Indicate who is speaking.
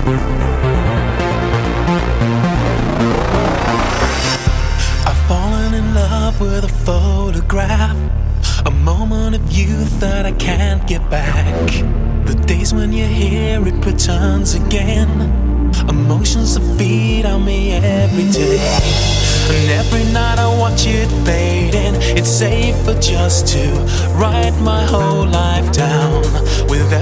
Speaker 1: I've fallen in love with a photograph, a moment of youth that I can't get back. The days when you hear it returns again, emotions that feed on me every day. And every night I watch it fading. It's safer just to write my whole life down with